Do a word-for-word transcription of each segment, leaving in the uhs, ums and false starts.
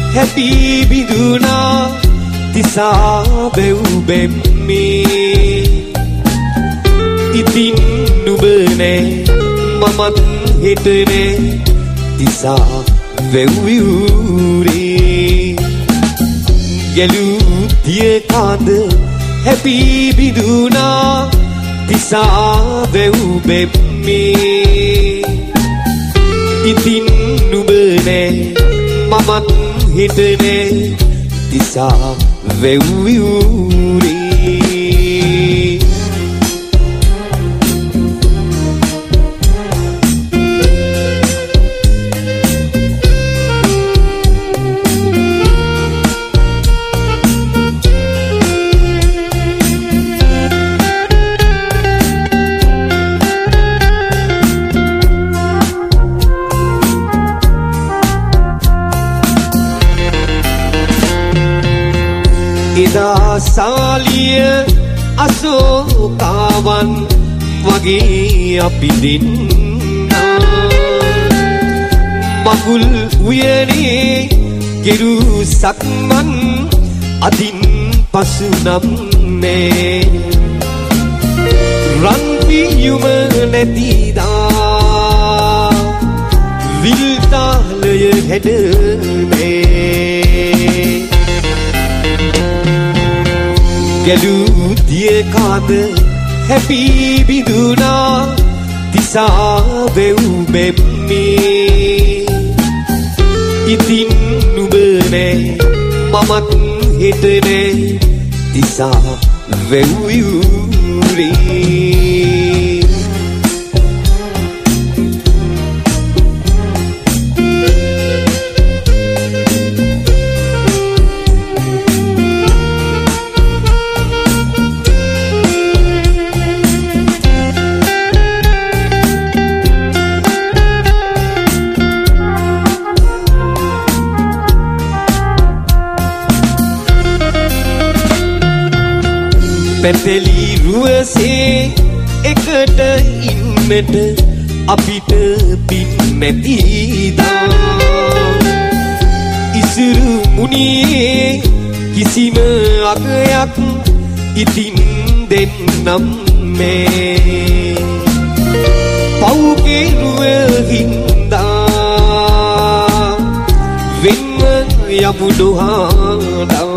හැපි බිඳුනා තිසා බෙව් බෙම්මේ ඉතින් නුඹනේ මමත් හිතනේ තිසා වෙව් විවුරේ ගැලූ දිය කාද හැපි බිඳුනා තිසා වෙව් බෙම්මේ ඉතින් නුඹනේ මමත් හිතනේ තිසා වෙව් විවුරේ එදා සාලිය අශෝකාවන් වගේ අපි දෙන්නා මගුල් උයනේ ගෙරු සක්මන් අදින් පසු නම් නේ රන් පියුම නැතිදා විල්තාලය හැඩනේ ගැලූ දිය කාද හැපි බිඳුනා තිසා වෙව් බෙම්මේ ඉතින් නුඹනේ මමත් හිතනේ තිසා වෙව් විවුරේ පැතලි රුවසේ එකට ඉන්නට අපිට පින් නැතිදා ඉසුරු මුනියේ කිසිම අගයක් ඉතින් දෙන්නම් මේ පව්ගේ රුවහින්දා වෙන්ව යමු නොහාඩා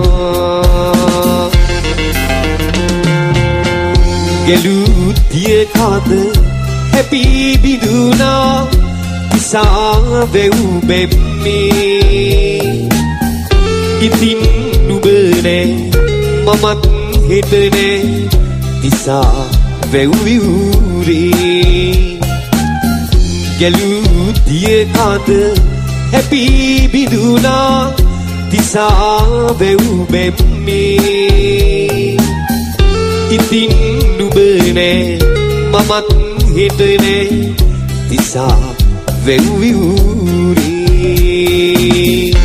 ගැලූ දිය කාද හැපි බිඳුනා තිසා වෙව් බෙම්මේ ඉතින් නුඹනේ මමත් හිතනේ තිසා වෙව් විවුරේ ගැලූ දිය කාද හැපි බිඳුනා තිසා වෙව් බෙම්මේ ඉතින් නුඹනේ මමත් හිතනේ තිසා වෙව් විවුරේ